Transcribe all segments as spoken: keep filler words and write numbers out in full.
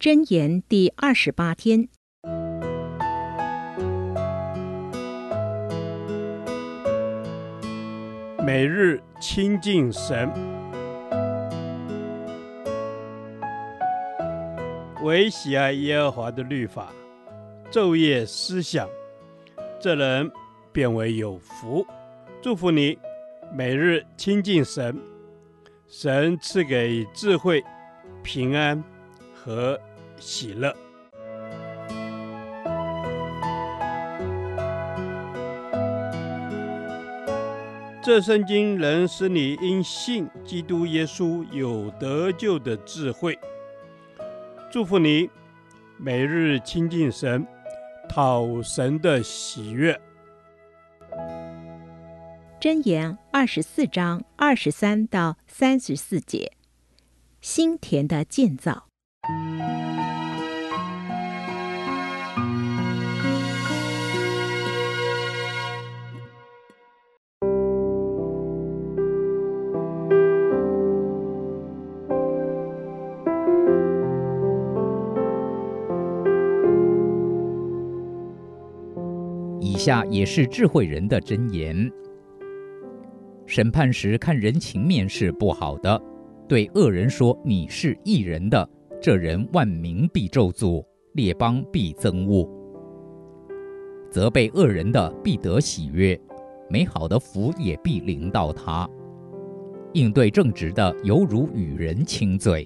箴言第二十八天， 每日亲近神，唯喜爱耶和华的律法，昼夜思想，这人便为有福。祝福你，每日亲近神，神赐给智慧、平安和喜乐。这圣经能使你因信基督耶稣有得救的智慧。祝福你，每日亲近神，讨神的喜悦。 箴言二十四章二十三到三十四节，心田的建造。 以下也是智慧人的箴言。审判时看人情面是不好的，对恶人说你是义人的，这人万民必咒诅，列邦必憎恶。责备恶人的必得喜悦，美好的福也必临到他。应对正直的犹如与人亲嘴。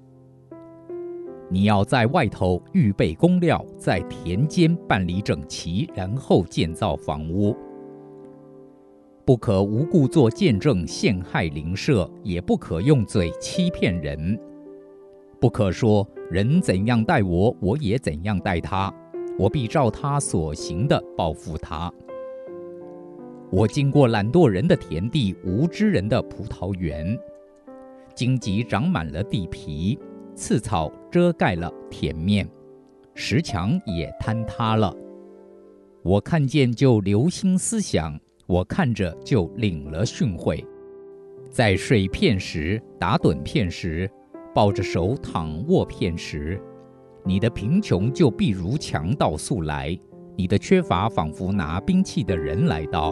你要在外头预备工料，在田间办理整齐，然后建造房屋。不可无故作见证陷害邻舍，也不可用嘴欺骗人。不可说人怎样待我，我也怎样待他，我必照他所行的报复他。我经过懒惰人的田地，无知人的葡萄园，荆棘长满了地皮，刺草遮盖了田面，石墙也坍塌了。我看见就留心思想，我看着就领了训诲。在睡片时，打盹片时，抱着手躺卧片时，你的贫穷就必如强盗速来，你的缺乏仿佛拿兵器的人来到。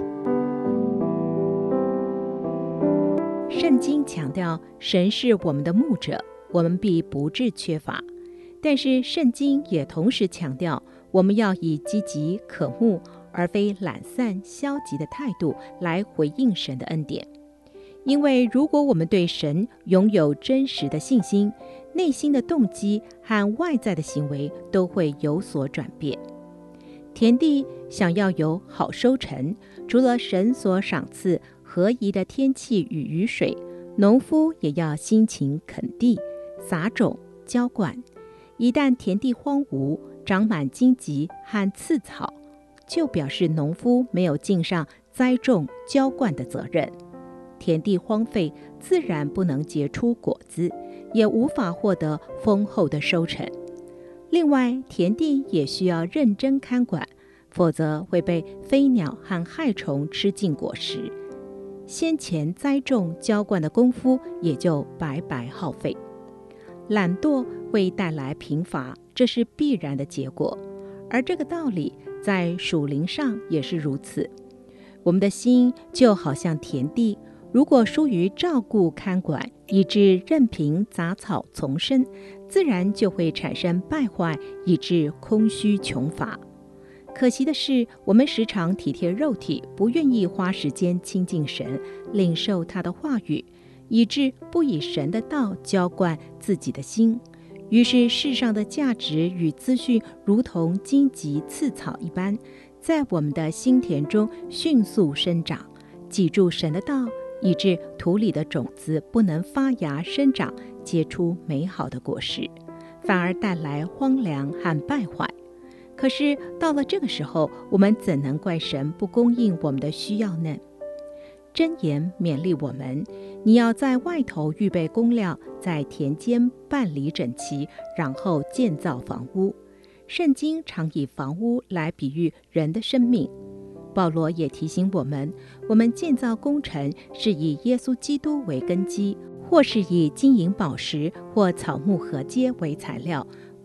圣经强调神是我们的牧者，我们必不致缺乏。但是圣经也同时强调，我们要以积极渴慕，而非懒散消极的态度来回应神的恩典。因为如果我们对神拥有真实的信心，内心的动机和外在的行为都会有所转变。田地想要有好收成，除了神所赏赐合宜的天气与雨水，农夫也要辛勤垦地、撒种、浇灌。一旦田地荒芜，长满荆棘和刺草，就表示农夫没有尽上栽种、浇灌的责任。田地荒废，自然不能结出果子，也无法获得丰厚的收成。另外，田地也需要认真看管，否则会被飞鸟和害虫吃尽果实。先前栽种、浇灌的功夫也就白白耗费。懒惰会带来贫乏，这是必然的结果。而这个道理在属灵上也是如此。我们的心就好像田地，如果疏于照顾看管，以致任凭杂草丛生，自然就会产生败坏，以致空虚穷乏。可惜的是，我们时常体贴肉体，不愿意花时间亲近神，领受他的话语，以致不以神的道浇灌自己的心。于是世上的价值与资讯如同荆棘刺草一般，在我们的心田中迅速生长。记住神的道，以致土里的种子不能发芽生长，结出美好的果实，反而带来荒凉和败坏。可是到了这个时候，我们怎能怪神不供应我们的需要呢？箴言勉励我们，你要在外头预备工料，在田间办理整齐，然后建造房屋。圣经常以房屋来比喻人的生命。保罗也提醒我们，我们建造工程是以耶稣基督为根基，或是以金银宝石或草木禾秸为材料，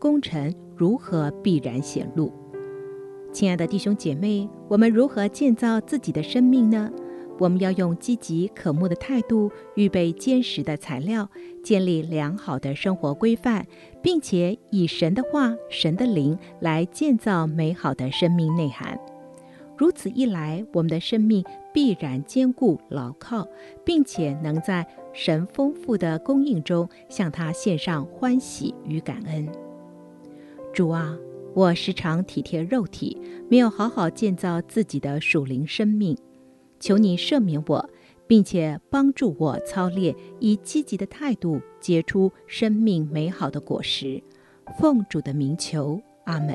功臣如何必然显露。亲爱的弟兄姐妹，我们如何建造自己的生命呢？我们要用积极可慕的态度，预备坚实的材料，建立良好的生活规范，并且以神的话、神的灵来建造美好的生命内涵。如此一来，我们的生命必然坚固牢靠，并且能在神丰富的供应中向他献上欢喜与感恩。主啊，我时常体贴肉体，没有好好建造自己的属灵生命，求你赦免我，并且帮助我操练，以积极的态度结出生命美好的果实。奉主的名求，阿们。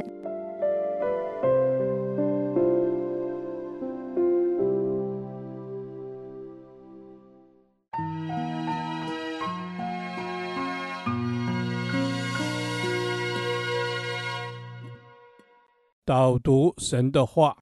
导读神的话。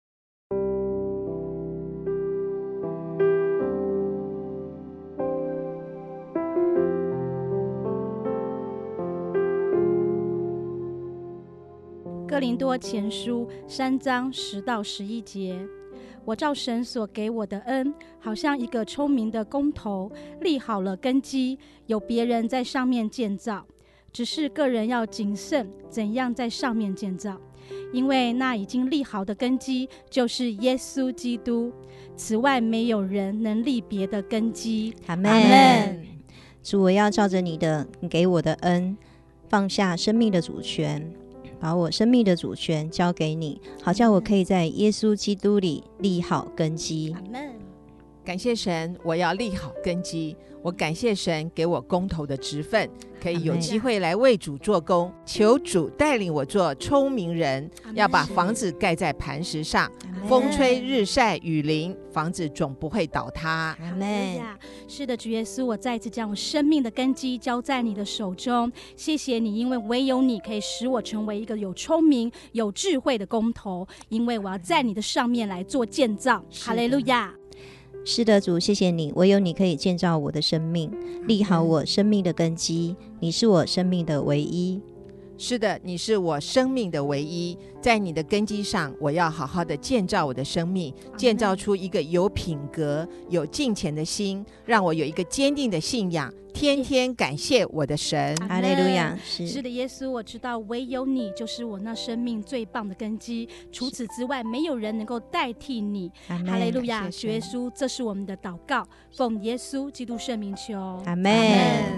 哥林多前书三章十到十一节，我照神所给我的恩，好像一个聪明的工头，立好了根基，有别人在上面建造，只是个人要谨慎，怎样在上面建造。因为那已经立好的根基就是耶稣基督，此外没有人能立别的根基。 阿们。主，我要照着你的你给我的恩，放下生命的主权，把我生命的主权交给你，好叫我可以在耶稣基督里立好根基。 阿们。 感谢神，我要立好根基。我感谢神给我工头的职分，可以有机会来为主做工。求主带领我做聪明人，要把房子盖在磐石上，风吹日晒雨淋，房子总不会倒塌。 阿们。 是的，主耶稣，我再一次将我生命的根基交在你的手中。谢谢你，因为唯有你可以使我成为一个有聪明有智慧的工头，因为我要在你的上面来做建造。哈利路亚。 是的，主，谢谢你，唯有你可以建造我的生命，立好我生命的根基。你是我生命的唯一。 是的，你是我生命的唯一，在你的根基上，我要好好的建造我的生命，建造出一个有品格、有敬虔的心，让我有一个坚定的信仰，天天感谢我的神。 哈利路亚。 是是的，耶稣，我知道唯有你就是我那生命最棒的根基，除此之外没有人能够代替你。哈利路亚。主耶稣，这是我们的祷告，奉耶稣基督圣名求。 阿们。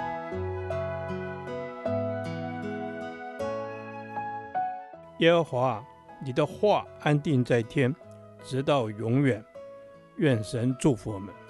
耶和华，你的话安定在天，直到永远。愿神祝福我们。